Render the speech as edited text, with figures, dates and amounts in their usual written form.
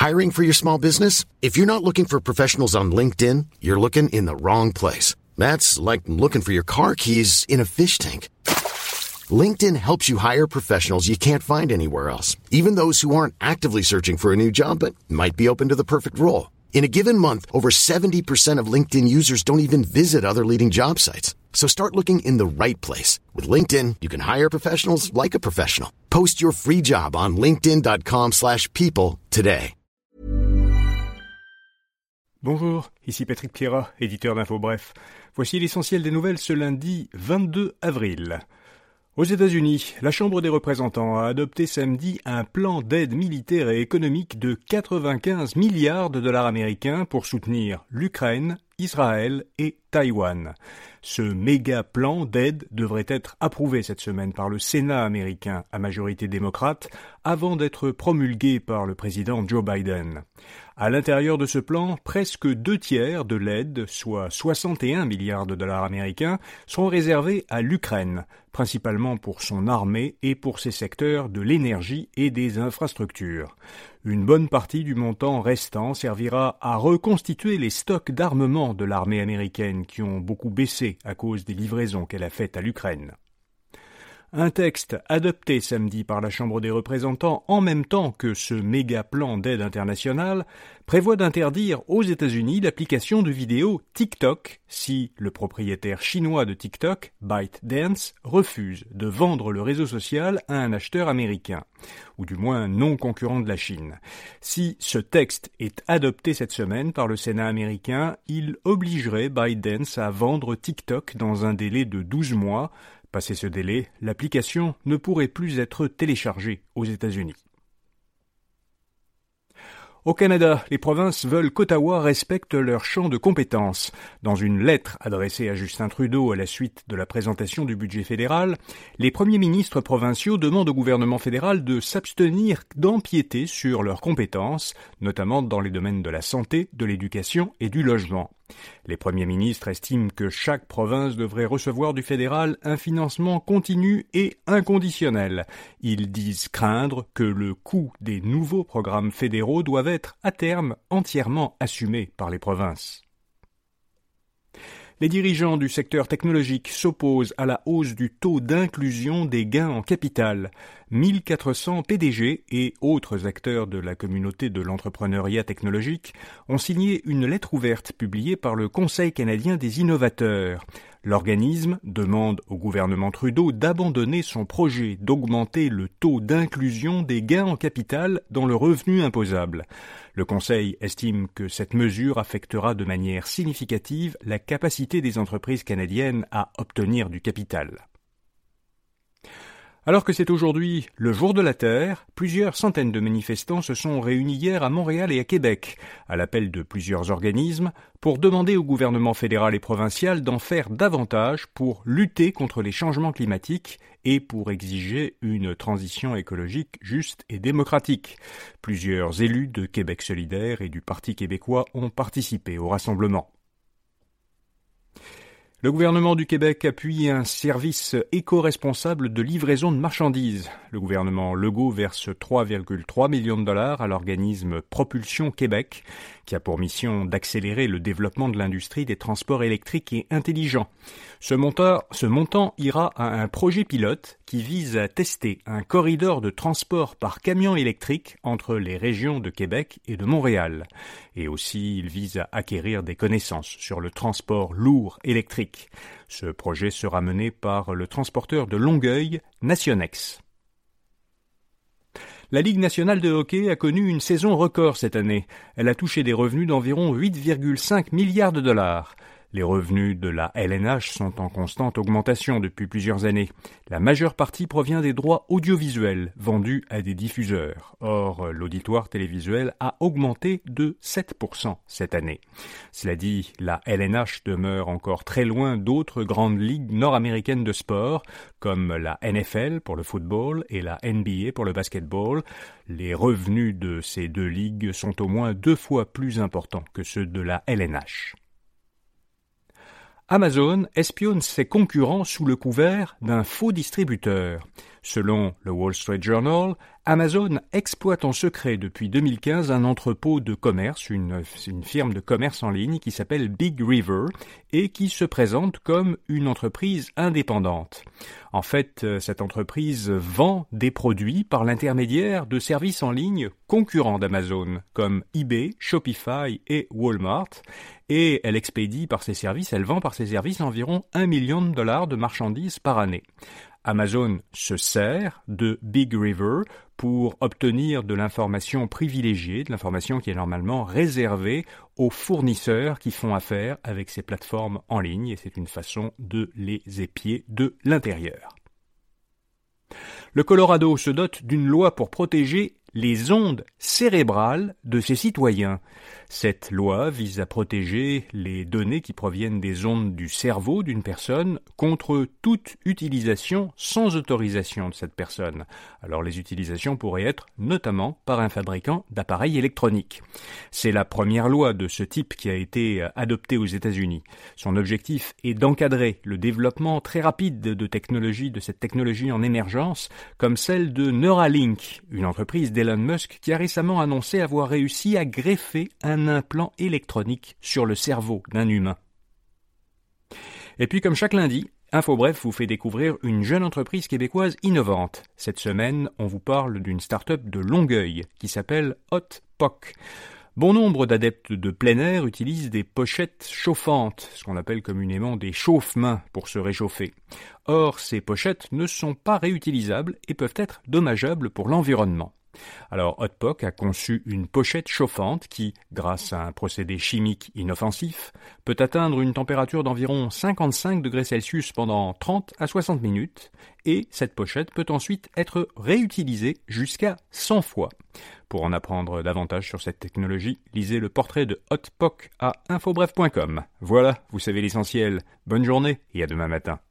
Hiring for your small business? If you're not looking for professionals on LinkedIn, you're looking in the wrong place. That's like looking for your car keys in a fish tank. LinkedIn helps you hire professionals you can't find anywhere else, even those who aren't actively searching for a new job but might be open to the perfect role. In a given month, over 70% of LinkedIn users don't even visit other leading job sites. So start looking in the right place. With LinkedIn, you can hire professionals like a professional. Post your free job on linkedin.com/people today. Bonjour, ici Patrick Pierrat, éditeur d'Info Bref. Voici l'essentiel des nouvelles ce lundi 22 avril. Aux États-Unis, la Chambre des représentants a adopté samedi un plan d'aide militaire et économique de 95 milliards de dollars américains pour soutenir l'Ukraine, Israël et Taïwan. Ce méga plan d'aide devrait être approuvé cette semaine par le Sénat américain à majorité démocrate avant d'être promulgué par le président Joe Biden. À l'intérieur de ce plan, presque 2/3 de l'aide, soit 61 milliards de dollars américains, seront réservés à l'Ukraine, principalement pour son armée et pour ses secteurs de l'énergie et des infrastructures. Une bonne partie du montant restant servira à reconstituer les stocks d'armement de l'armée américaine qui ont beaucoup baissé à cause des livraisons qu'elle a faites à l'Ukraine. Un texte adopté samedi par la Chambre des représentants en même temps que ce méga plan d'aide internationale prévoit d'interdire aux États-Unis l'application de vidéos TikTok si le propriétaire chinois de TikTok, ByteDance, refuse de vendre le réseau social à un acheteur américain, ou du moins non concurrent de la Chine. Si ce texte est adopté cette semaine par le Sénat américain, il obligerait ByteDance à vendre TikTok dans un délai de 12 mois. Passé ce délai, l'application ne pourrait plus être téléchargée aux États-Unis. Au Canada, les provinces veulent qu'Ottawa respecte leur champ de compétences. Dans une lettre adressée à Justin Trudeau à la suite de la présentation du budget fédéral, les premiers ministres provinciaux demandent au gouvernement fédéral de s'abstenir d'empiéter sur leurs compétences, notamment dans les domaines de la santé, de l'éducation et du logement. Les premiers ministres estiment que chaque province devrait recevoir du fédéral un financement continu et inconditionnel. Ils disent craindre que le coût des nouveaux programmes fédéraux doive être à terme entièrement assumé par les provinces. Les dirigeants du secteur technologique s'opposent à la hausse du taux d'inclusion des gains en capital. 1400 PDG et autres acteurs de la communauté de l'entrepreneuriat technologique ont signé une lettre ouverte publiée par le Conseil canadien des innovateurs. L'organisme demande au gouvernement Trudeau d'abandonner son projet d'augmenter le taux d'inclusion des gains en capital dans le revenu imposable. Le Conseil estime que cette mesure affectera de manière significative la capacité des entreprises canadiennes à obtenir du capital. Alors que c'est aujourd'hui le jour de la Terre, plusieurs centaines de manifestants se sont réunis hier à Montréal et à Québec, à l'appel de plusieurs organismes, pour demander au gouvernement fédéral et provincial d'en faire davantage pour lutter contre les changements climatiques et pour exiger une transition écologique juste et démocratique. Plusieurs élus de Québec solidaire et du Parti québécois ont participé au rassemblement. Le gouvernement du Québec appuie un service éco-responsable de livraison de marchandises. Le gouvernement Legault verse 3,3 millions de dollars à l'organisme Propulsion Québec, qui a pour mission d'accélérer le développement de l'industrie des transports électriques et intelligents. Ce montant ira à un projet pilote qui vise à tester un corridor de transport par camion électrique entre les régions de Québec et de Montréal. Et aussi, il vise à acquérir des connaissances sur le transport lourd électrique. Ce projet sera mené par le transporteur de Longueuil, Nationex. La Ligue nationale de hockey a connu une saison record cette année. Elle a touché des revenus d'environ 8,5 milliards de dollars. Les revenus de la LNH sont en constante augmentation depuis plusieurs années. La majeure partie provient des droits audiovisuels vendus à des diffuseurs. Or, l'auditoire télévisuel a augmenté de 7% cette année. Cela dit, la LNH demeure encore très loin d'autres grandes ligues nord-américaines de sport, comme la NFL pour le football et la NBA pour le basketball. Les revenus de ces deux ligues sont au moins 2 fois plus importants que ceux de la LNH. Amazon espionne ses concurrents sous le couvert d'un faux distributeur. Selon le Wall Street Journal, Amazon exploite en secret depuis 2015 un entrepôt de commerce, une firme de commerce en ligne qui s'appelle Big River et qui se présente comme une entreprise indépendante. En fait, cette entreprise vend des produits par l'intermédiaire de services en ligne concurrents d'Amazon, comme eBay, Shopify et Walmart, et elle vend par ses services environ $1 million de marchandises par année. Amazon se sert de Big River pour obtenir de l'information privilégiée, de l'information qui est normalement réservée aux fournisseurs qui font affaire avec ces plateformes en ligne, et c'est une façon de les épier de l'intérieur. Le Colorado se dote d'une loi pour protéger les ondes cérébrales de ses citoyens. Cette loi vise à protéger les données qui proviennent des ondes du cerveau d'une personne contre toute utilisation sans autorisation de cette personne. Alors les utilisations pourraient être notamment par un fabricant d'appareils électroniques. C'est la première loi de ce type qui a été adoptée aux États-Unis. Son objectif est d'encadrer le développement très rapide de cette technologie en émergence, comme celle de Neuralink, une entreprise d'Elon Musk qui a récemment annoncé avoir réussi à greffer un implant électronique sur le cerveau d'un humain. Et puis comme chaque lundi, InfoBref vous fait découvrir une jeune entreprise québécoise innovante. Cette semaine, on vous parle d'une start-up de Longueuil qui s'appelle HotPock. Bon nombre d'adeptes de plein air utilisent des pochettes chauffantes, ce qu'on appelle communément des chauffe-mains pour se réchauffer. Or, ces pochettes ne sont pas réutilisables et peuvent être dommageables pour l'environnement. Alors HotPock a conçu une pochette chauffante qui, grâce à un procédé chimique inoffensif, peut atteindre une température d'environ 55 degrés Celsius pendant 30 à 60 minutes, et cette pochette peut ensuite être réutilisée jusqu'à 100 fois. Pour en apprendre davantage sur cette technologie, lisez le portrait de HotPock à infobref.com. Voilà, vous savez l'essentiel. Bonne journée et à demain matin.